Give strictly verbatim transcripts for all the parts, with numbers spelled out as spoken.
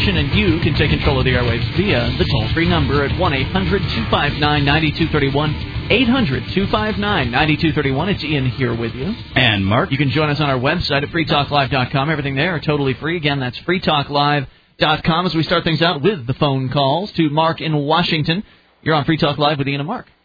station, and you can take control of the airwaves via the toll-free number at one eight hundred two five nine nine two three one. eight hundred two five nine nine two three one. It's Ian here with you. And Mark. You can join us on our website at free talk live dot com. Everything there totally free. Again, that's free talk live dot com. As we start things out with the phone calls to Mark in Washington. You're on Free Talk Live with Ian and Mark.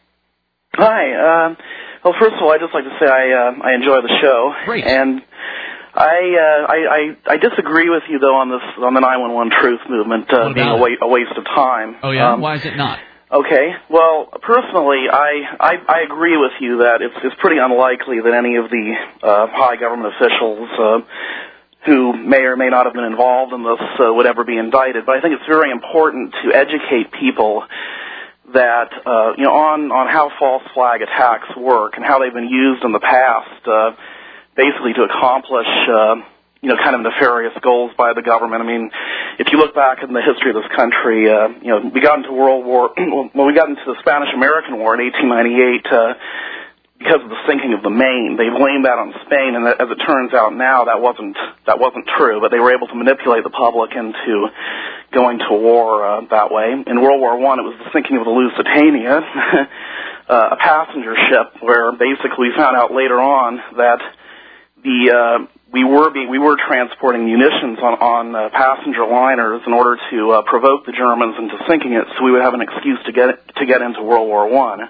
Hi. Um, well, first of all, I'd just like to say I uh, I enjoy the show. Great. And I, uh, I I I disagree with you though on this on the nine one one truth movement uh, being a, wa- a waste of time. Oh yeah. Um, Why is it not? Okay. Well, personally, I, I I agree with you that it's it's pretty unlikely that any of the uh, high government officials uh, who may or may not have been involved in this uh, would ever be indicted. But I think it's very important to educate people that uh, you know on on how false flag attacks work and how they've been used in the past, uh, basically to accomplish uh, you know kind of nefarious goals by the government. I mean, if you look back in the history of this country, uh, you know we got into World War when we got into the Spanish-American War in eighteen ninety-eight. Uh, Because of the sinking of the Maine, they blamed that on Spain, and as it turns out now, that wasn't that wasn't true. But they were able to manipulate the public into going to war uh, that way. In World War One, it was the sinking of the Lusitania, uh, a passenger ship, where basically we found out later on that the uh, we were being, we were transporting munitions on on uh, passenger liners in order to uh, provoke the Germans into sinking it, so we would have an excuse to get to get into World War One.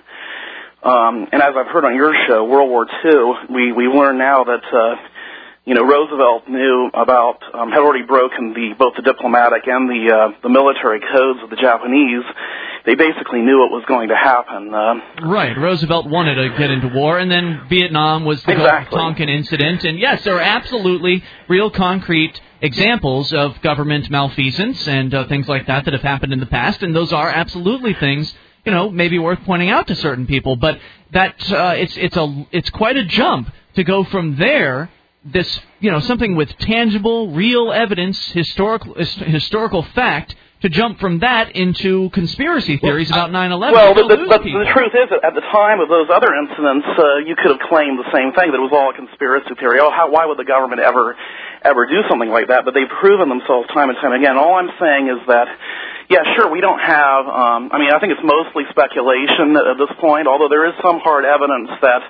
Um, and as I've heard on your show, World War Two, we, we learn now that, uh, you know, Roosevelt knew about, um, had already broken the, both the diplomatic and the, uh, the military codes of the Japanese. They basically knew it was going to happen. Uh, right. Roosevelt wanted to get into war, and then Vietnam was the exactly. Tonkin incident. And yes, there are absolutely real concrete examples of government malfeasance and uh, things like that that have happened in the past, and those are absolutely things, you know, maybe worth pointing out to certain people, but that uh, it's it's a it's quite a jump to go from there. This, you know, something with tangible, real evidence, historical historical fact, to jump from that into conspiracy theories well, about nine eleven. Well, the, the, but the truth is that at the time of those other incidents, uh, you could have claimed the same thing, that it was all a conspiracy theory. Oh, how, why would the government ever ever do something like that? But they've proven themselves time and time again. All I'm saying is that, yeah, sure, we don't have, um, I mean, I think it's mostly speculation at this point, although there is some hard evidence that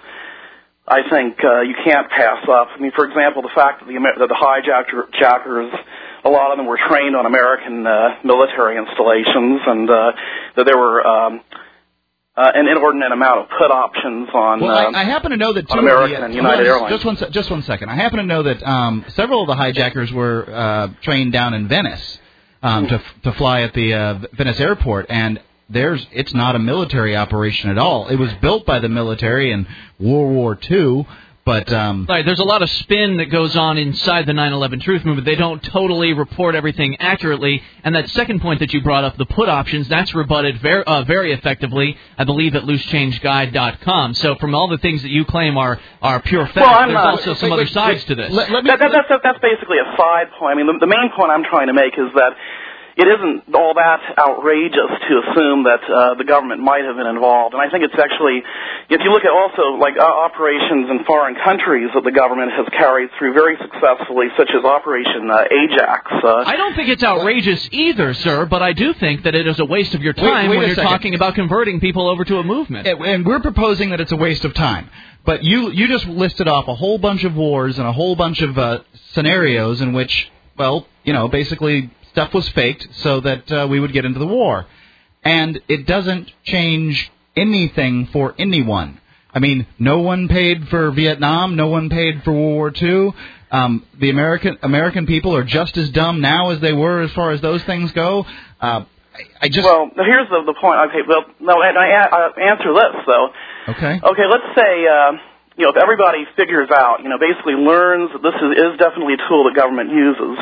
I think uh, you can't pass up. I mean, for example, the fact that the, that the hijackers, a lot of them were trained on American uh, military installations, and uh, that there were um, uh, an inordinate amount of put options on, well, uh, I, I happen to know that on American the, uh, and United just, Airlines. Just one, se- just one second. I happen to know that um, several of the hijackers were uh, trained down in Venice um, mm. to to fly at the uh, Venice airport, and there's it's not a military operation at all. It was built by the military in World War Two. But, um, right, there's a lot of spin that goes on inside the nine eleven truth movement. They don't totally report everything accurately. And that second point that you brought up, the put options, that's rebutted very, uh, very effectively, I believe, at loose change guide dot com. So from all the things that you claim are, are pure facts, well, there's not, also some wait, other wait, sides wait, to this. Let, let me, that, that, that's, that's basically a side point. I mean, the, the main point I'm trying to make is that it isn't all that outrageous to assume that uh, the government might have been involved. And I think it's actually, if you look at also like uh, operations in foreign countries that the government has carried through very successfully, such as Operation uh, Ajax. Uh, I don't think it's outrageous either, sir, but I do think that it is a waste of your time wait, wait when you're second. talking about converting people over to a movement. And we're proposing that it's a waste of time. But you, you just listed off a whole bunch of wars and a whole bunch of uh, scenarios in which, well, you know, basically stuff was faked so that uh, we would get into the war. And it doesn't change anything for anyone. I mean, no one paid for Vietnam. No one paid for World War Two. Um, the American American people are just as dumb now as they were as far as those things go. Uh, I, I just well, here's the, the point. Okay, well, no, and I uh, answer this though. Okay. Okay, let's say uh, you know if everybody figures out, you know, basically learns that this is, is definitely a tool that government uses.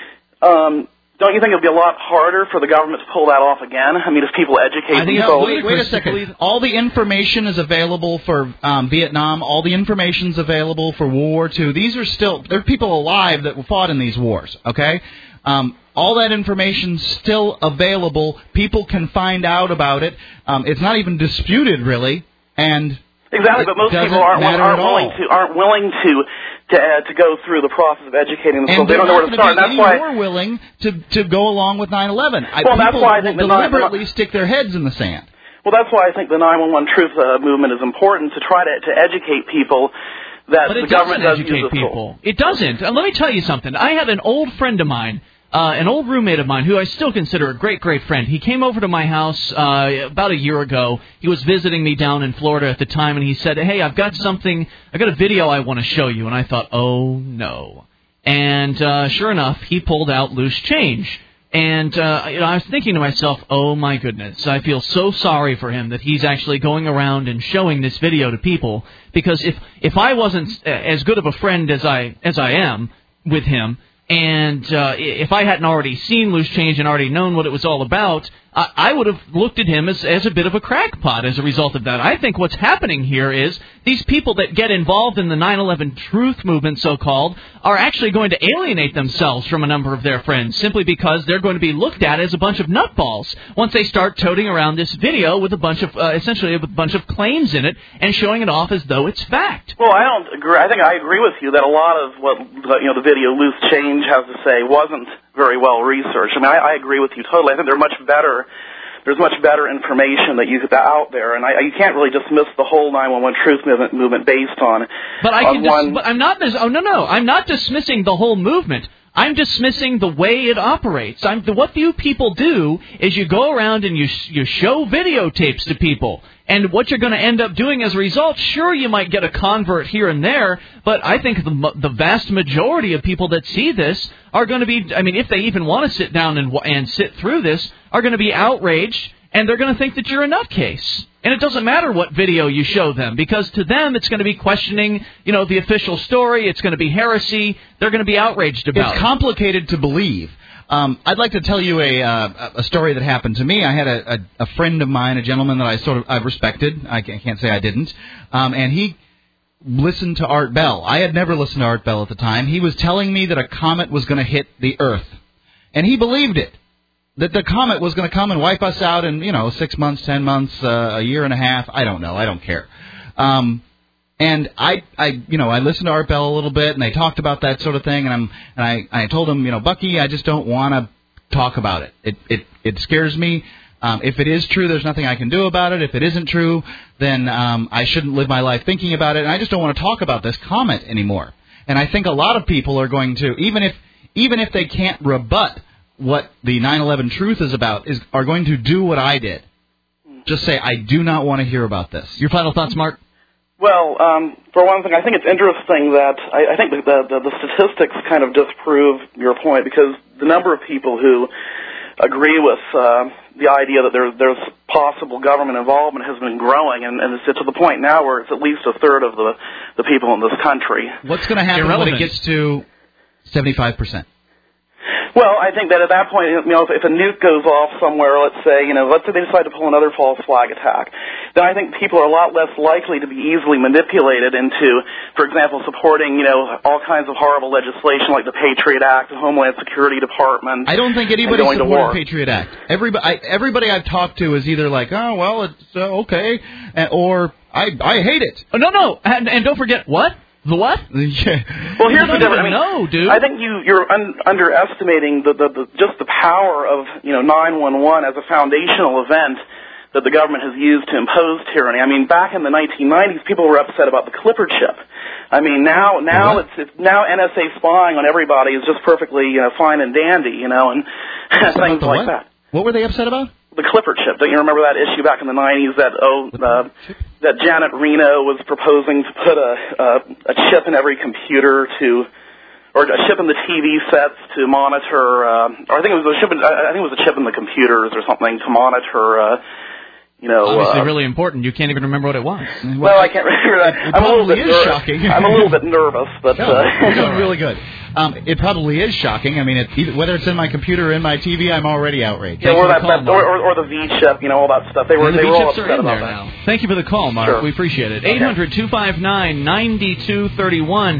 Um, Don't you think it would be a lot harder for the government to pull that off again? I mean, if people educate I think themselves... Wait, wait a second. All the information is available for um, Vietnam. All the information is available for World War Two. These are still... There are people alive that fought in these wars, okay? Um, all that information's still available. People can find out about it. Um, it's not even disputed, really, and... Exactly, but most people aren't, aren't willing to aren't willing to to uh, to go through the process of educating themselves. And they don't know where to start. And that's why why more willing to to go along with nine eleven. Well, that's why I think will the nine, deliberately stick their heads in the sand. Well, that's why I think the nine one one truth uh, movement is important, to try to, to educate people that but the it government doesn't does educate use this people. tool. It doesn't. Uh, let me tell you something. I had an old friend of mine, uh, an old roommate of mine, who I still consider a great, great friend. He came over to my house uh, about a year ago. He was visiting me down in Florida at the time, and he said, "Hey, I've got something. I've got a video I want to show you." And I thought, "Oh no!" And uh, sure enough, he pulled out loose change. And uh, you know, I was thinking to myself, oh, my goodness, I feel so sorry for him that he's actually going around and showing this video to people. Because if if I wasn't as good of a friend as I as I am with him, and uh, if I hadn't already seen Loose Change and already known what it was all about, I, I would have looked at him as, as a bit of a crackpot as a result of that. I think what's happening here is these people that get involved in the nine eleven truth movement, so-called, are actually going to alienate themselves from a number of their friends simply because they're going to be looked at as a bunch of nutballs once they start toting around this video with a bunch of, uh, essentially a bunch of claims in it and showing it off as though it's fact. Well, I don't agree. I think I agree with you that a lot of what, you know, the video Loose Change has to say wasn't very well researched. I mean, I, I agree with you totally. I think they're much better. There's much better information that you could out there, and I, you can't really dismiss the whole nine one one truth movement, movement based on. But I on can. one... Dis- but I'm not. Dis- oh no, no, I'm not dismissing the whole movement. I'm dismissing the way it operates. I'm, the, what you people do is you go around and you you show videotapes to people. And what you're going to end up doing as a result, sure, you might get a convert here and there, but I think the the vast majority of people that see this are going to be, I mean, if they even want to sit down and and sit through this, are going to be outraged, and they're going to think that you're a nutcase. And it doesn't matter what video you show them, because to them it's going to be questioning, you know, the official story. It's going to be heresy. They're going to be outraged about it. It's complicated to believe. Um, I'd like to tell you a uh, a story that happened to me. I had a, a, a friend of mine, a gentleman that I sort of I respected. I can't say I didn't. Um, and he listened to Art Bell. I had never listened to Art Bell at the time. He was telling me that a comet was going to hit the Earth, and he believed it. That the comet was going to come and wipe us out in, you know, six months, ten months, uh, a year and a half. I don't know. I don't care. Um, and I, I, you know, I listened to Art Bell a little bit, and they talked about that sort of thing. And I'm, and I, I told him, you know, Bucky, I just don't want to talk about it. It, it, it scares me. Um, if it is true, there's nothing I can do about it. If it isn't true, then um, I shouldn't live my life thinking about it. And I just don't want to talk about this comet anymore. And I think a lot of people are going to, even if, even if they can't rebut what the nine eleven truth is about, is are going to do what I did. Just say, I do not want to hear about this. Your final thoughts, Mark? Well, um, for one thing, I think it's interesting that I, I think the, the, the statistics kind of disprove your point, because the number of people who agree with uh, the idea that there, there's possible government involvement has been growing, and, and it's to the point now where it's at least a third of the, the people in this country. What's going to happen Irrelevant. when it gets to seventy-five percent? Well, I think that at that point, you know, if, if a nuke goes off somewhere, let's say, you know, let's say they decide to pull another false flag attack, then I think people are a lot less likely to be easily manipulated into, for example, supporting, you know, all kinds of horrible legislation like the Patriot Act, the Homeland Security Department. I don't think anybody supported the Patriot Act. Everybody, I, everybody I've talked to is either like, oh, well, it's uh, okay, and, or I, I hate it. Oh, no, no, and, and don't forget, what? The what? Yeah. Well, here's the difference. I mean, no, dude. I think you you're un- underestimating the, the, the just the power of, you know, nine one one as a foundational event that the government has used to impose tyranny. I mean, back in the nineteen nineties, people were upset about the Clipper chip. I mean, now now what? it's, it's now N S A spying on everybody is just perfectly, you know, fine and dandy, you know, and things like what? that. What were they upset about? The Clipper chip. Don't you remember that issue back in the nineties that oh uh, that Janet Reno was proposing to put a, a a chip in every computer to, or a chip in the T V sets to monitor, uh, or I think it was a chip. In, I think it was a chip in the computers or something to monitor. Uh, You know, obviously uh, really important. You can't even remember what it was. Well, I can't remember that. It I'm a little probably bit is ner- shocking. I'm a little bit nervous, but no, uh, you're doing really good. Um, it probably is shocking. I mean, it, either, whether it's in my computer or in my T V, I'm already outraged. yeah, or for the that, call, that or, or, or the V chip, you know, all that stuff. They were And the they were all V-chips are upset in about there that. now. Thank you for the call, Mark. Sure. We appreciate it. Okay. eight hundred two five nine nine two three one.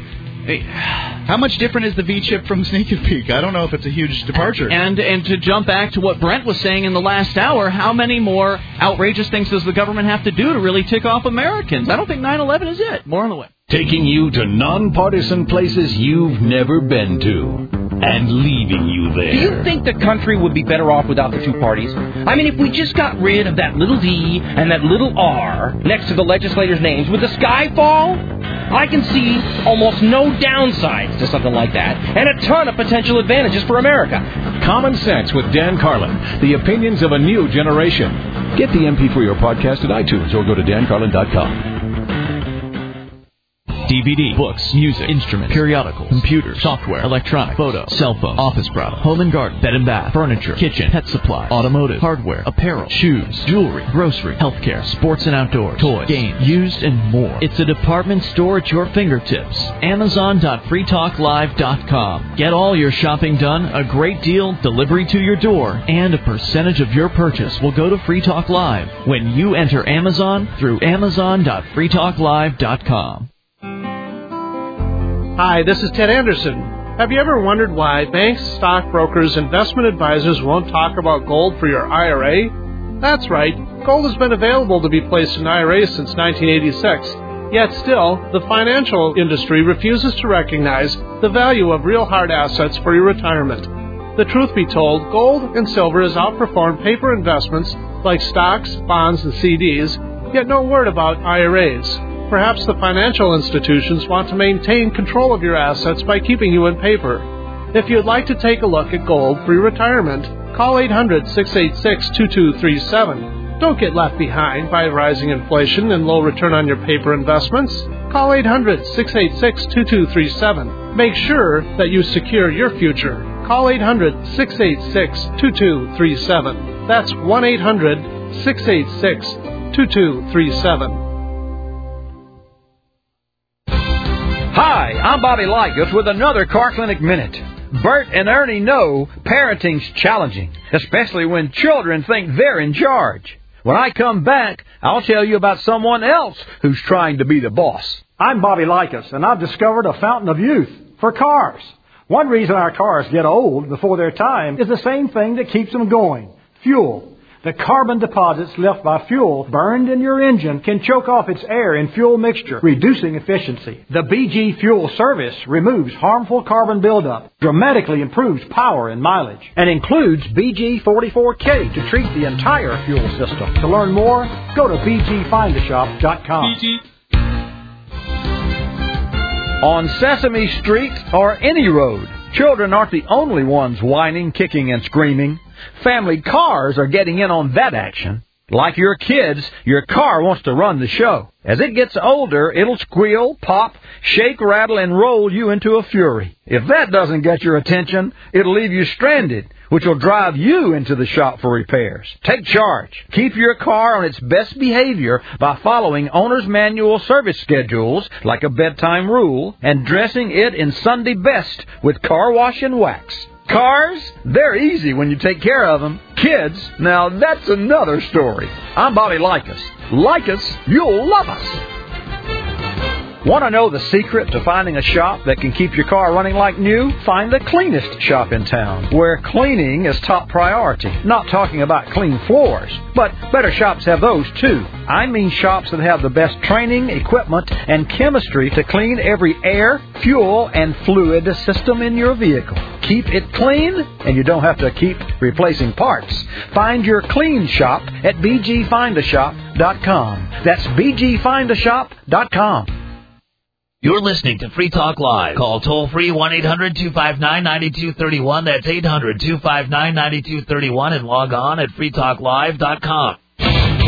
How much different is the V-chip from Sneak and Peek? I don't know if it's a huge departure. And and to jump back to what Brent was saying in the last hour, how many more outrageous things does the government have to do to really tick off Americans? I don't think nine eleven is it. More on the way. taking you to nonpartisan places you've never been to, and leaving you there. Do you think the country would be better off without the two parties? I mean, if we just got rid of that little D and that little R next to the legislators' names, would the sky fall? I can see almost no downsides to something like that, and a ton of potential advantages for America. Common Sense with Dan Carlin, the opinions of a new generation. Get the M P for your podcast at iTunes or go to dan carlin dot com. D V D, books, music, instruments, periodicals, computers, software, electronic, photo, cell phone, office product, home and garden, bed and bath, furniture, kitchen, pet supply, automotive, hardware, apparel, shoes, jewelry, grocery, healthcare, sports and outdoors, toys, games, used, and more. It's a department store at your fingertips. Amazon dot free talk live dot com. Get all your shopping done, a great deal, delivery to your door, and a percentage of your purchase will go to Free Talk Live when you enter Amazon through Amazon dot free talk live dot com. Hi, this is Ted Anderson. Have you ever wondered why banks, stockbrokers, investment advisors won't talk about gold for your I R A? That's right. Gold has been available to be placed in I R As since nineteen eighty-six. Yet still, the financial industry refuses to recognize the value of real hard assets for your retirement. The truth be told, gold and silver has outperformed paper investments like stocks, bonds, and C Ds, yet no word about I R As. Perhaps the financial institutions want to maintain control of your assets by keeping you in paper. If you'd like to take a look at gold for your retirement, call eight hundred, six eight six, two two three seven. Don't get left behind by rising inflation and low return on your paper investments. Call eight hundred, six eight six, two two three seven. Make sure that you secure your future. Call eight hundred, six eight six, two two three seven. That's one eight hundred, six eight six, two two three seven. Hi, I'm Bobby Likas with another Car Clinic Minute. Bert and Ernie know parenting's challenging, especially when children think they're in charge. When I come back, I'll tell you about someone else who's trying to be the boss. I'm Bobby Likas, and I've discovered a fountain of youth for cars. One reason our cars get old before their time is the same thing that keeps them going: fuel. The carbon deposits left by fuel burned in your engine can choke off its air and fuel mixture, reducing efficiency. The B G Fuel Service removes harmful carbon buildup, dramatically improves power and mileage, and includes B G forty-four K to treat the entire fuel system. To learn more, go to b g find a shop dot com. B G. On Sesame Street or any road, children aren't the only ones whining, kicking, and screaming. Family cars are getting in on that action. Like your kids, your car wants to run the show. As it gets older, it'll squeal, pop, shake, rattle, and roll you into a fury. If that doesn't get your attention, it'll leave you stranded, which will drive you into the shop for repairs. Take charge. Keep your car on its best behavior by following owner's manual service schedules, like a bedtime rule, and dressing it in Sunday best with car wash and wax. Cars, they're easy when you take care of them. Kids, now that's another story. I'm Bobby Likas. Like us, you'll love us. Want to know the secret to finding a shop that can keep your car running like new? Find the cleanest shop in town, where cleaning is top priority. Not talking about clean floors, but better shops have those too. I mean shops that have the best training, equipment, and chemistry to clean every air, fuel, and fluid system in your vehicle. Keep it clean, and you don't have to keep replacing parts. Find your clean shop at b g find a shop dot com. That's b g find a shop dot com. You're listening to Free Talk Live. Call toll-free one eight hundred two five nine nine two three one. That's eight hundred two five nine nine two three one, and log on at free talk live dot com. This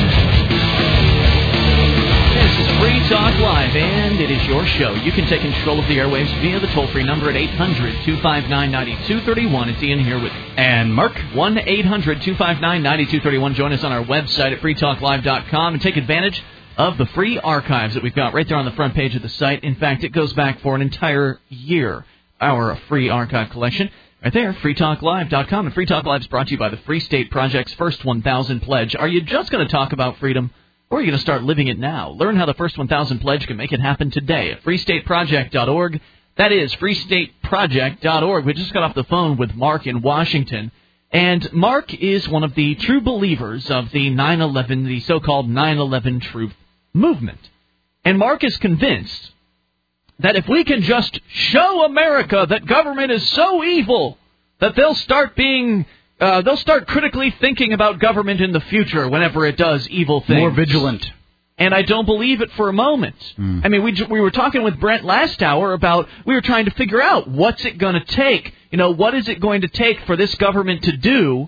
is Free Talk Live, and it is your show. You can take control of the airwaves via the toll-free number at eight hundred two five nine nine two three one. It's Ian here with me. And Mark. one eight hundred two five nine nine two three one. Join us on our website at free talk live dot com and take advantage of the free archives that we've got right there on the front page of the site. In fact, it goes back for an entire year, our free archive collection. Right there, free talk live dot com. And Free Talk Live is brought to you by the Free State Project's First one thousand Pledge. Are you just going to talk about freedom, or are you going to start living it now? Learn how the First one thousand Pledge can make it happen today at free state project dot org. That is free state project dot org. We just got off the phone with Mark in Washington. And Mark is one of the true believers of the nine eleven, the so-called nine eleven truth movement. And Mark is convinced that if we can just show America that government is so evil that they'll start being, uh, they'll start critically thinking about government in the future whenever it does evil things. More vigilant. And I don't believe it for a moment. Mm. I mean, we we were talking with Brent last hour about, we were trying to figure out what's it going to take. You know, what is it going to take for this government to do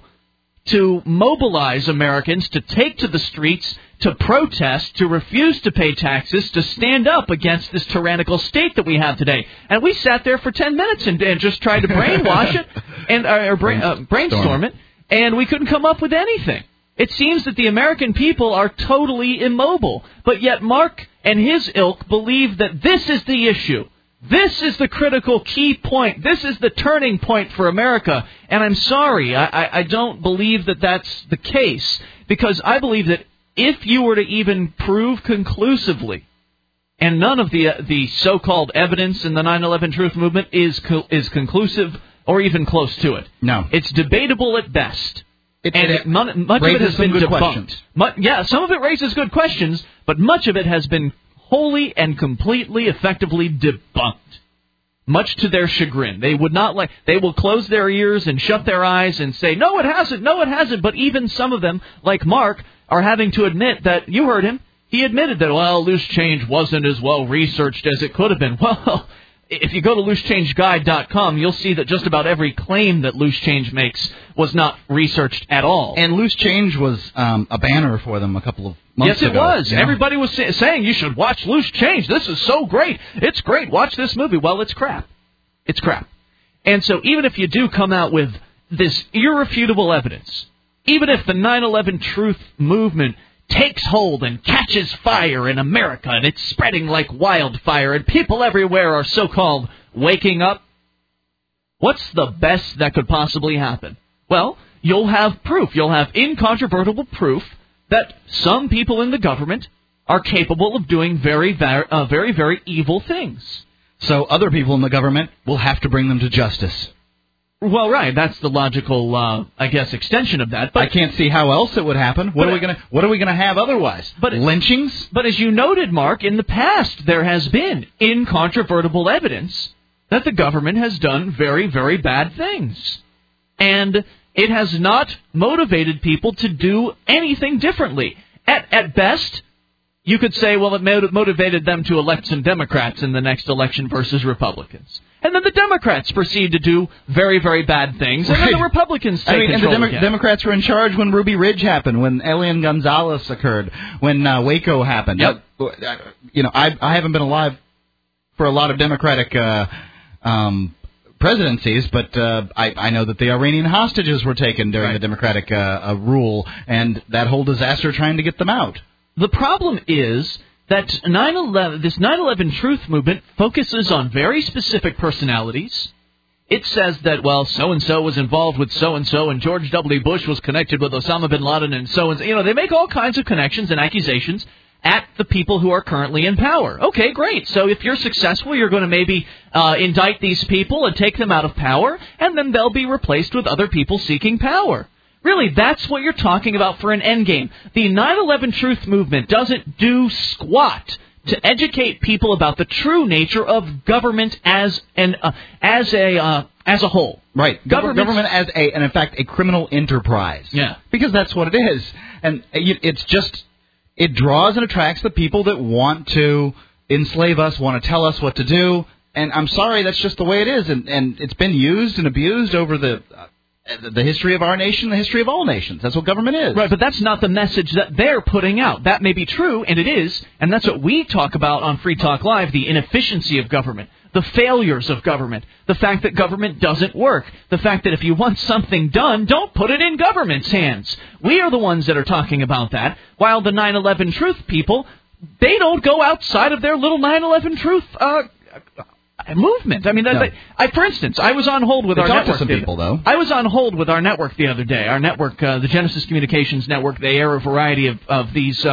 to mobilize Americans to take to the streets, to protest, to refuse to pay taxes, to stand up against this tyrannical state that we have today. And we sat there for ten minutes and, and just tried to brainwash it and uh, or brain, uh, brainstorm it, and we couldn't come up with anything. It seems that the American people are totally immobile, but yet Mark and his ilk believe that this is the issue. This is the critical key point. This is the turning point for America. And I'm sorry, I, I, I don't believe that that's the case, because I believe that if you were to even prove conclusively, and none of the uh, the so-called evidence in the nine eleven Truth Movement is co- is conclusive or even close to it. No. It's debatable at best. It, and it, it, much of it has been debunked. Much, yeah, some of it raises good questions, but much of it has been wholly and completely, effectively debunked. Much to their chagrin. They would not like, they will close their ears and shut their eyes and say, no, it hasn't, no, it hasn't. But even some of them, like Mark, are having to admit that, you heard him, he admitted that, well, Loose Change wasn't as well researched as it could have been. Well, if you go to loose change guide dot com, you'll see that just about every claim that Loose Change makes was not researched at all. And Loose Change was um, a banner for them a couple of months ago. Yes, it ago, was. You know? Everybody was say- saying you should watch Loose Change. This is so great. It's great. Watch this movie. Well, it's crap. It's crap. And so even if you do come out with this irrefutable evidence, even if the nine eleven Truth Movement takes hold and catches fire in America, and it's spreading like wildfire, and people everywhere are so-called waking up, what's the best that could possibly happen? Well, you'll have proof. You'll have incontrovertible proof that some people in the government are capable of doing very, very, uh, very, very evil things. So other people in the government will have to bring them to justice. Well, right. That's the logical, uh, I guess, extension of that. But I can't see how else it would happen. What are we gonna What are we gonna have otherwise? But lynchings. But as you noted, Mark, in the past there has been incontrovertible evidence that the government has done very, very bad things, and it has not motivated people to do anything differently. At at best, you could say, well, it motivated them to elect some Democrats in the next election versus Republicans. And then the Democrats proceed to do very, very bad things, and right. then the Republicans take I mean, control and the Demo- again. Democrats were in charge when Ruby Ridge happened, when Elian Gonzalez occurred, when uh, Waco happened. Yep. Uh, you know, I, I haven't been alive for a lot of Democratic uh, um, presidencies, but uh, I, I know that the Iranian hostages were taken during right. the Democratic uh, uh, rule, and that whole disaster trying to get them out. The problem is that nine eleven, this nine eleven Truth Movement focuses on very specific personalities. It says that, well, so-and-so was involved with so-and-so, and George W. Bush was connected with Osama bin Laden, and so-and-so. You know, they make all kinds of connections and accusations at the people who are currently in power. Okay, great. So if you're successful, you're going to maybe uh, indict these people and take them out of power, and then they'll be replaced with other people seeking power. Really, that's what you're talking about for an endgame. The nine eleven Truth Movement doesn't do squat to educate people about the true nature of government as an uh, as a uh, as a whole. Right, government as a, and in fact, a criminal enterprise. Yeah, because that's what it is, and it's just it draws and attracts the people that want to enslave us, want to tell us what to do. And I'm sorry, that's just the way it is, and and it's been used and abused over the. Uh, The history of our nation, the history of all nations. That's what government is. Right, but that's not the message that they're putting out. That may be true, and it is, and that's what we talk about on Free Talk Live, the inefficiency of government, the failures of government, the fact that government doesn't work, the fact that if you want something done, don't put it in government's hands. We are the ones that are talking about that, while the nine eleven Truth people, they don't go outside of their little nine eleven Truth uh movement. I mean, no. I, I, for instance, I was on hold with they our network. To some people, though. I was on hold with our network the other day. Our network, uh, the Genesis Communications Network, they air a variety of, of these uh,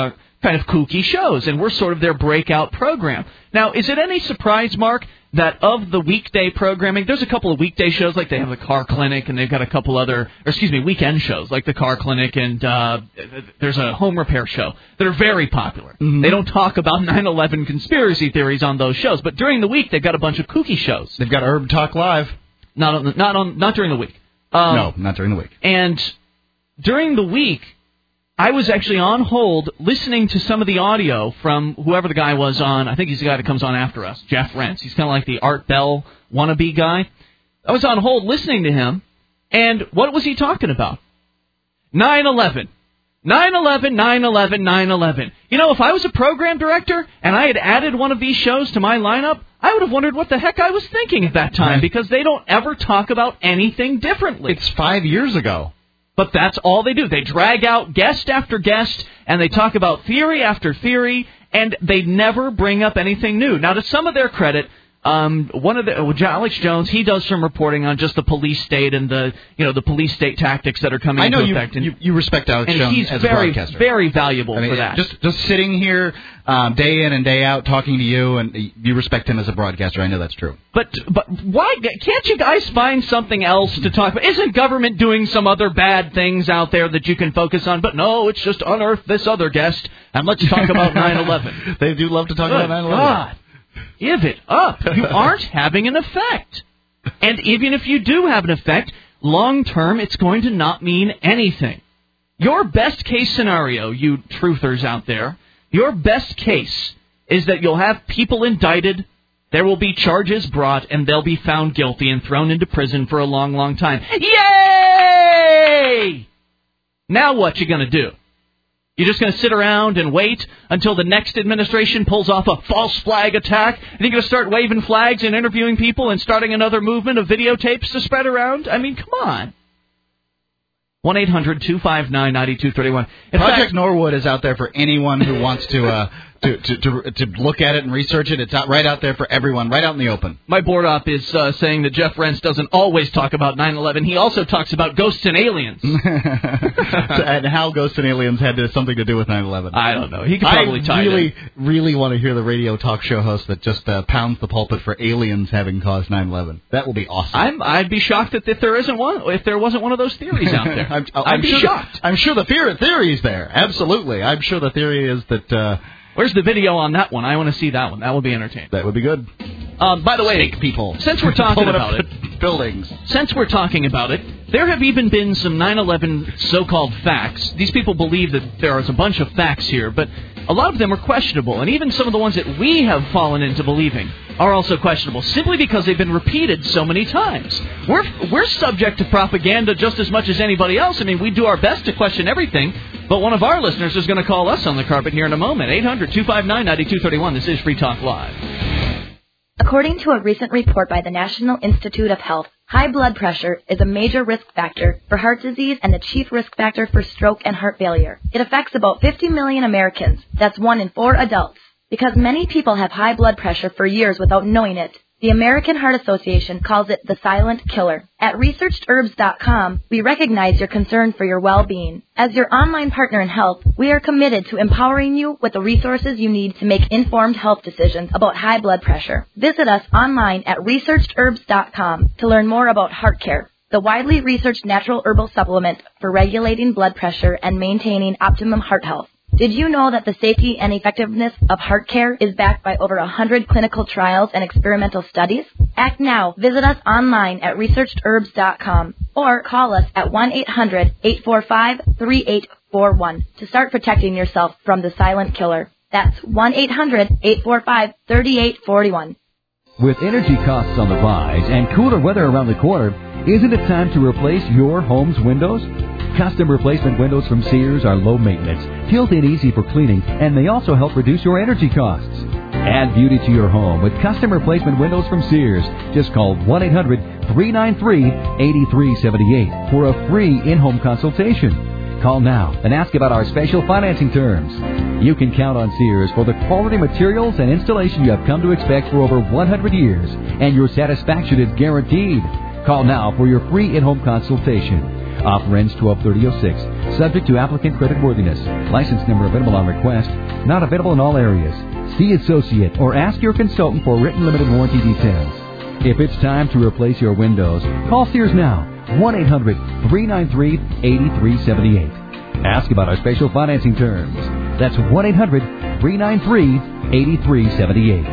kind of kooky shows, and we're sort of their breakout program. Now, is it any surprise, Mark, that of the weekday programming, there's a couple of weekday shows, like they have the Car Clinic, and they've got a couple other, or excuse me, weekend shows, like the Car Clinic, and uh, there's a home repair show that are very popular. Mm-hmm. They don't talk about nine eleven conspiracy theories on those shows, but during the week, they've got a bunch of kooky shows. They've got Herb Talk Live. Not on, the, not on, not during the week. Um, no, not during the week. And during the week, I was actually on hold listening to some of the audio from whoever the guy was on. I think he's the guy that comes on after us, Jeff Rentz. He's kind of like the Art Bell wannabe guy. I was on hold listening to him, and what was he talking about? nine eleven. nine eleven, nine eleven, nine eleven. You know, if I was a program director and I had added one of these shows to my lineup, I would have wondered what the heck I was thinking at that time, because they don't ever talk about anything differently. It's five years ago. But that's all they do. They drag out guest after guest, and they talk about theory after theory, and they never bring up anything new. Now, to some of their credit, um, one of the uh, Alex Jones, he does some reporting on just the police state and the you know the police state tactics that are coming I know into you, effect. And you, you respect Alex and Jones he's as very, a broadcaster. very valuable I mean, for that. Just just sitting here um, day in and day out talking to you, and you respect him as a broadcaster. I know that's true. But but why can't you guys find something else to talk about? Isn't government doing some other bad things out there that you can focus on? But no, it's just unearth this other guest and let's talk about nine eleven. They do love to talk Good about nine eleven. God. Give it up. You aren't having an effect. And even if you do have an effect, long term, it's going to not mean anything. Your best case scenario, you truthers out there, your best case is that you'll have people indicted, there will be charges brought, and they'll be found guilty and thrown into prison for a long, long time. Yay! Now what you going to do? You're just going to sit around and wait until the next administration pulls off a false flag attack? And you're going to start waving flags and interviewing people and starting another movement of videotapes to spread around? I mean, come on. one eight hundred two five nine nine two three one. Project fact, Norwood is out there for anyone who wants to, uh, to, to to to look at it and research it. It's out, right out there for everyone, right out in the open. My board op is uh, saying that Jeff Rentz doesn't always talk about nine eleven. He also talks about ghosts and aliens. And how ghosts and aliens had to, something to do with nine eleven. I don't know. He could probably I tie really, it in. really want to hear the radio talk show host that just uh, pounds the pulpit for aliens having caused nine eleven. That will be awesome. I'm, I'd be shocked if, if there isn't one, if there wasn't one of those theories out there. I'm, I'm I'd be sure shocked. The, I'm sure the theory, theory is there. Absolutely. I'm sure the theory is that... Uh, Where's the video on that one? I want to see that one. That would be entertaining. That would be good. Um, by the way, Snake people. Since we're talking about it, buildings. Since we're talking about it, there have even been some nine eleven so-called facts. These people believe that there is a bunch of facts here, but a lot of them are questionable, and even some of the ones that we have fallen into believing are also questionable, simply because they've been repeated so many times. We're we're subject to propaganda just as much as anybody else. I mean, we do our best to question everything, but one of our listeners is going to call us on the carpet here in a moment. eight hundred two five nine nine two three one. This is Free Talk Live. According to a recent report by the National Institute of Health, high blood pressure is a major risk factor for heart disease and the chief risk factor for stroke and heart failure. It affects about fifty million Americans. That's one in four adults. Because many people have high blood pressure for years without knowing it, the American Heart Association calls it the silent killer. At researched herbs dot com, we recognize your concern for your well-being. As your online partner in health, we are committed to empowering you with the resources you need to make informed health decisions about high blood pressure. Visit us online at researched herbs dot com to learn more about Heart Care, the widely researched natural herbal supplement for regulating blood pressure and maintaining optimum heart health. Did you know that the safety and effectiveness of Heart Care is backed by over one hundred clinical trials and experimental studies? Act now. Visit us online at researched herbs dot com or call us at one eight hundred eight four five three eight four one to start protecting yourself from the silent killer. That's one eight hundred eight four five three eight four one. With energy costs on the rise and cooler weather around the corner, isn't it time to replace your home's windows? Custom replacement windows from Sears are low maintenance, tilt and easy for cleaning, and they also help reduce your energy costs. Add beauty to your home with custom replacement windows from Sears. Just call one eight hundred three nine three eight three seven eight for a free in-home consultation. Call now and ask about our special financing terms. You can count on Sears for the quality materials and installation you have come to expect for over one hundred years, and your satisfaction is guaranteed. Call now for your free in-home consultation. Offer ends twelve thirty oh six. Subject to applicant creditworthiness. License number available on request. Not available in all areas. See associate or ask your consultant for written limited warranty details. If it's time to replace your windows, call Sears now. one eight hundred three nine three eight three seven eight. Ask about our special financing terms. That's one eight hundred three nine three eight three seven eight.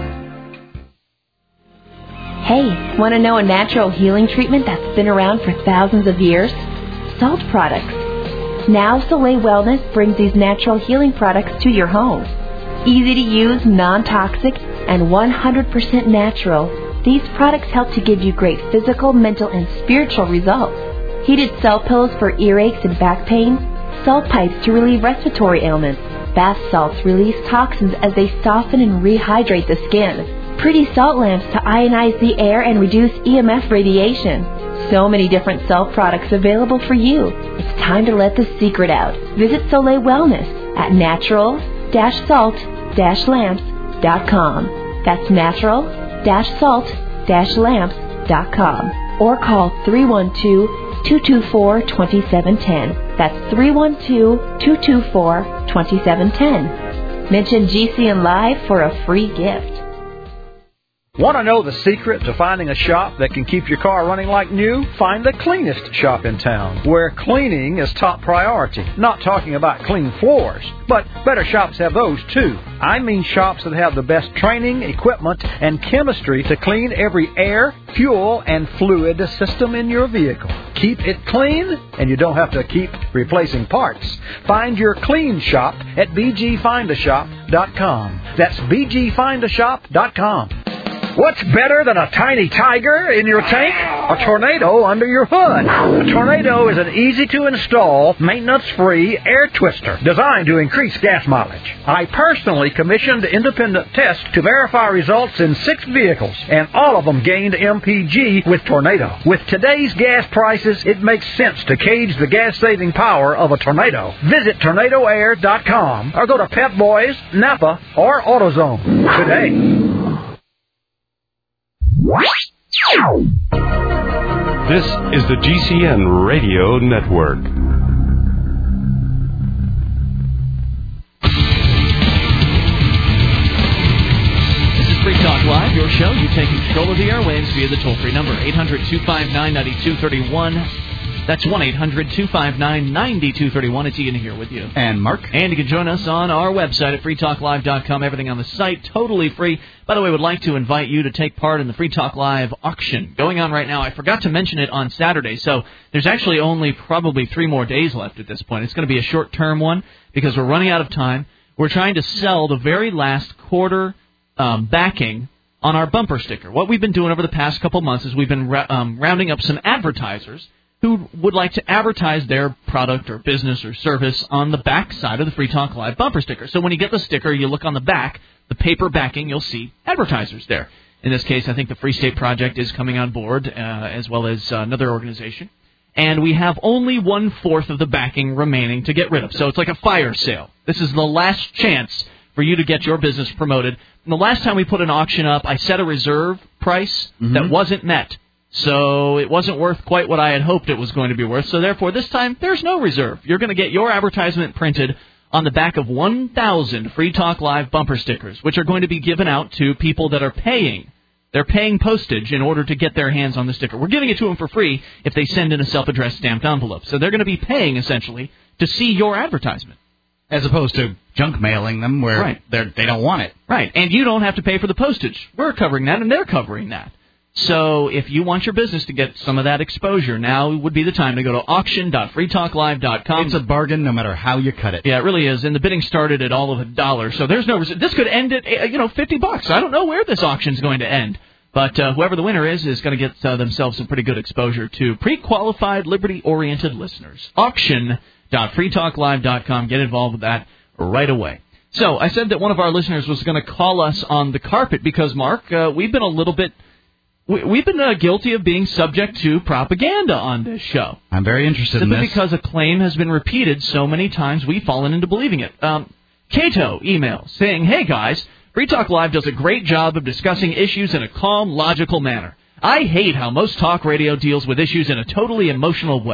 Hey, want to know a natural healing treatment that's been around for thousands of years? Salt products. Now Soleil Wellness brings these natural healing products to your home. Easy to use, non-toxic, and one hundred percent natural, these products help to give you great physical, mental, and spiritual results. Heated salt pillows for earaches and back pain, salt pipes to relieve respiratory ailments, bath salts release toxins as they soften and rehydrate the skin, pretty salt lamps to ionize the air and reduce E M F radiation. So many different salt products available for you. It's time to let the secret out. Visit Soleil Wellness at natural dash salt dash lamps dot com. That's natural dash salt dash lamps dot com. Or call three one two, two two four, two seven one zero. That's three one two, two two four, two seven one zero. Mention G C N Live for a free gift. Want to know the secret to finding a shop that can keep your car running like new? Find the cleanest shop in town, where cleaning is top priority. Not talking about clean floors, but better shops have those too. I mean shops that have the best training, equipment, and chemistry to clean every air, fuel, and fluid system in your vehicle. Keep it clean, and you don't have to keep replacing parts. Find your clean shop at b g find a shop dot com. That's b g find a shop dot com. What's better than a tiny tiger in your tank? A tornado under your hood. A tornado is an easy-to-install, maintenance-free air twister designed to increase gas mileage. I personally commissioned independent tests to verify results in six vehicles, and all of them gained M P G with Tornado. With today's gas prices, it makes sense to gauge the gas-saving power of a tornado. Visit tornado air dot com or go to Pep Boys, Napa, or AutoZone today. This is the G C N Radio Network. This is Free Talk Live, your show. You take control of the airwaves via the toll-free number, eight hundred two five nine nine two three one. That's one eight hundred two five nine nine two three one. It's Ian here with you. And Mark. And you can join us on our website at free talk live dot com. Everything on the site, totally free. By the way, I would like to invite you to take part in the Free Talk Live auction going on right now. I forgot to mention it on Saturday, so there's actually only probably three more days left at this point. It's going to be a short-term one because we're running out of time. We're trying to sell the very last quarter um, backing on our bumper sticker. What we've been doing over the past couple months is we've been ra- um, rounding up some advertisers who would like to advertise their product or business or service on the back side of the Free Talk Live bumper sticker. So when you get the sticker, you look on the back, the paper backing, you'll see advertisers there. In this case, I think the Free State Project is coming on board, uh, as well as uh, another organization. And we have only one-fourth of the backing remaining to get rid of. So it's like a fire sale. This is the last chance for you to get your business promoted. And the last time we put an auction up, I set a reserve price mm-hmm. that wasn't met. So it wasn't worth quite what I had hoped it was going to be worth. So therefore, this time, there's no reserve. You're going to get your advertisement printed on the back of one thousand Free Talk Live bumper stickers, which are going to be given out to people that are paying. They're paying postage in order to get their hands on the sticker. We're giving it to them for free if they send in a self-addressed stamped envelope. So they're going to be paying, essentially, to see your advertisement. As opposed to junk mailing them where right. they're, they don't want it. Right, and you don't have to pay for the postage. We're covering that, and they're covering that. So if you want your business to get some of that exposure, now would be the time to go to auction dot free talk live dot com. It's a bargain no matter how you cut it. Yeah, it really is. And the bidding started at all of a dollar. So there's no reason. This could end at, you know, fifty bucks. I don't know where this auction's going to end. But uh, whoever the winner is is going to get uh, themselves some pretty good exposure to pre-qualified, liberty-oriented listeners. auction dot free talk live dot com. Get involved with that right away. So I said that one of our listeners was going to call us on the carpet because, Mark, uh, we've been a little bit... We've been uh, guilty of being subject to propaganda on this show. I'm very interested Simply in this. because a claim has been repeated so many times, we've fallen into believing it. Um, Cato emails saying, "Hey guys, Free Talk Live does a great job of discussing issues in a calm, logical manner. I hate how most talk radio deals with issues in a totally emotional way.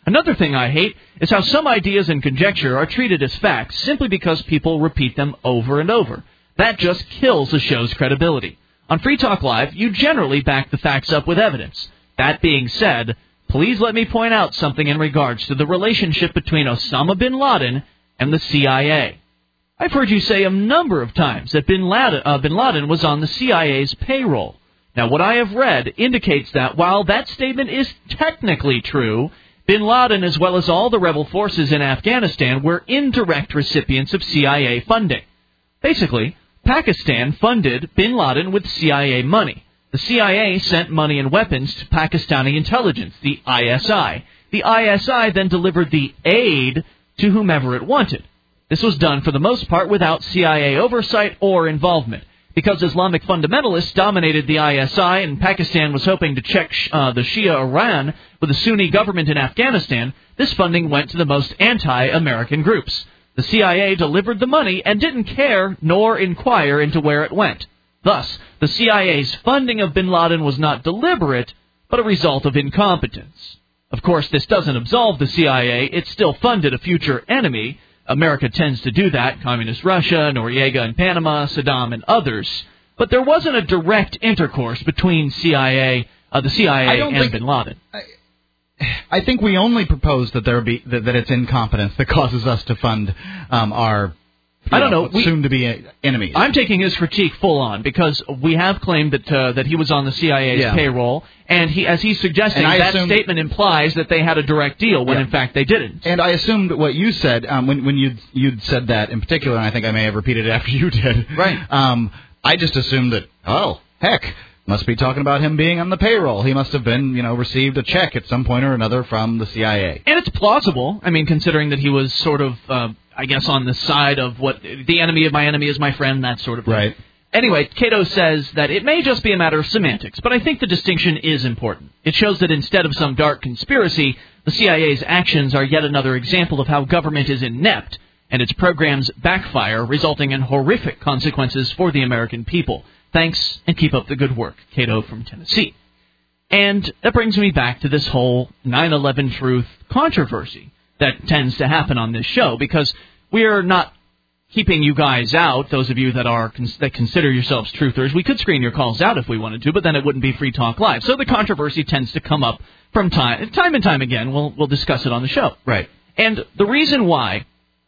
Another thing I hate is how some ideas and conjecture are treated as facts simply because people repeat them over and over. That just kills the show's credibility. On Free Talk Live, you generally back the facts up with evidence. That being said, please let me point out something in regards to the relationship between Osama bin Laden and the C I A. I've heard you say a number of times that bin Laden, uh, bin Laden was on the C I A's payroll. Now, what I have read indicates that while that statement is technically true, bin Laden, as well as all the rebel forces in Afghanistan, were indirect recipients of C I A funding. Basically, Pakistan funded bin Laden with C I A money. The C I A sent money and weapons to Pakistani intelligence, the I S I. The I S I then delivered the aid to whomever it wanted. This was done for the most part without C I A oversight or involvement. Because Islamic fundamentalists dominated the I S I and Pakistan was hoping to check uh, the Shia Iran with the Sunni government in Afghanistan, this funding went to the most anti-American groups. The C I A delivered the money and didn't care nor inquire into where it went. Thus, the C I A's funding of bin Laden was not deliberate, but a result of incompetence. Of course, this doesn't absolve the C I A. It still funded a future enemy. America tends to do that, Communist Russia, Noriega in Panama, Saddam, and others. But there wasn't a direct intercourse between C I A, uh, the C I A and think, bin Laden. I, I think we only propose that there be that, that it's incompetence that causes us to fund um, our I don't know, know we, soon-to-be enemies. I'm taking his critique full on because we have claimed that uh, that he was on the C I A's yeah. payroll, and he, as he's suggesting, that assumed, statement implies that they had a direct deal when yeah. in fact they didn't. And I assumed what you said um, when when you you'd said that in particular, and I think I may have repeated it after you did. Right. Um, I just assumed that oh heck. Must be talking about him being on the payroll. He must have been, you know, received a check at some point or another from the C I A. And it's plausible. I mean, considering that he was sort of, uh, I guess, on the side of what the enemy of my enemy is my friend, that sort of thing. Right. Anyway, Cato says that it may just be a matter of semantics, but I think the distinction is important. It shows that instead of some dark conspiracy, the C I A's actions are yet another example of how government is inept and its programs backfire, resulting in horrific consequences for the American people. Thanks, and keep up the good work, Cato from Tennessee. And that brings me back to this whole nine eleven truth controversy that tends to happen on this show, because we are not keeping you guys out, those of you that are that consider yourselves truthers. We could screen your calls out if we wanted to, but then it wouldn't be Free Talk Live. So the controversy tends to come up from time time and time again. We'll we'll discuss it on the show. Right. And the reason why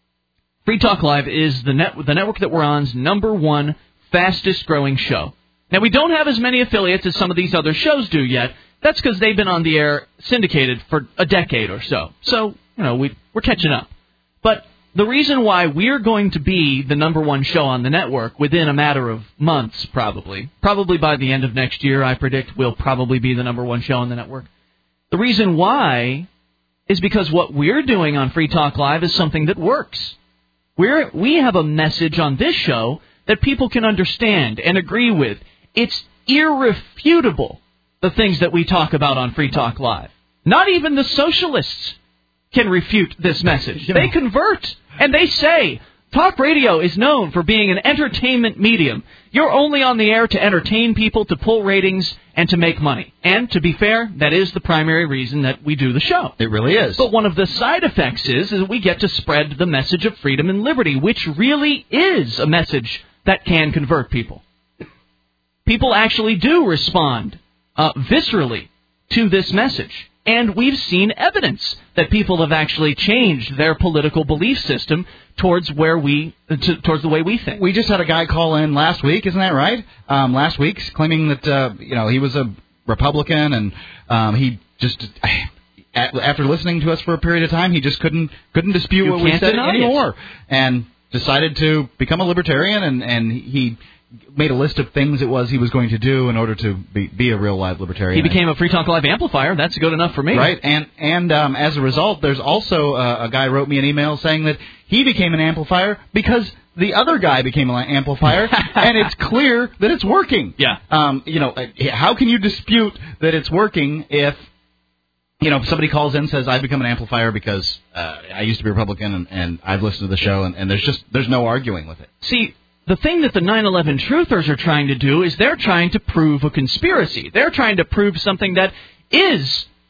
Free Talk Live is the net the network that we're on's number one fastest growing show. Now, we don't have as many affiliates as some of these other shows do yet. That's because they've been on the air syndicated for a decade or so. So, you know, we, we're catching up. But the reason why we're going to be the number one show on the network within a matter of months, probably, probably by the end of next year, I predict we'll probably be the number one show on the network. The reason why is because what we're doing on Free Talk Live is something that works. We're, we have a message on this show that people can understand and agree with. It's irrefutable, the things that we talk about on Free Talk Live. Not even the socialists can refute this message. They convert, and they say, talk radio is known for being an entertainment medium. You're only on the air to entertain people, to pull ratings, and to make money. And to be fair, that is the primary reason that we do the show. It really is. But one of the side effects is, is we get to spread the message of freedom and liberty, which really is a message that can convert people. People actually do respond uh, viscerally to this message. And we've seen evidence that people have actually changed their political belief system towards where we, to, towards the way we think. We just had a guy call in last week, isn't that right? Um, last week, claiming that uh, you know he was a Republican, and um, he just, after listening to us for a period of time, he just couldn't couldn't dispute you what we said anymore, it. and decided to become a libertarian, and, and he made a list of things it was he was going to do in order to be, be a real live libertarian. He became a Free Talk Live amplifier. That's good enough for me. Right, and and um, as a result, there's also uh, a guy wrote me an email saying that he became an amplifier because the other guy became an amplifier, and it's clear that it's working. Yeah. Um, you know, how can you dispute that it's working if, you know, somebody calls in and says, I've become an amplifier because uh, I used to be a Republican, and, and I've listened to the show, and, and there's just there's no arguing with it. See, the thing that the nine eleven truthers are trying to do is they're trying to prove a conspiracy. They're trying to prove something that is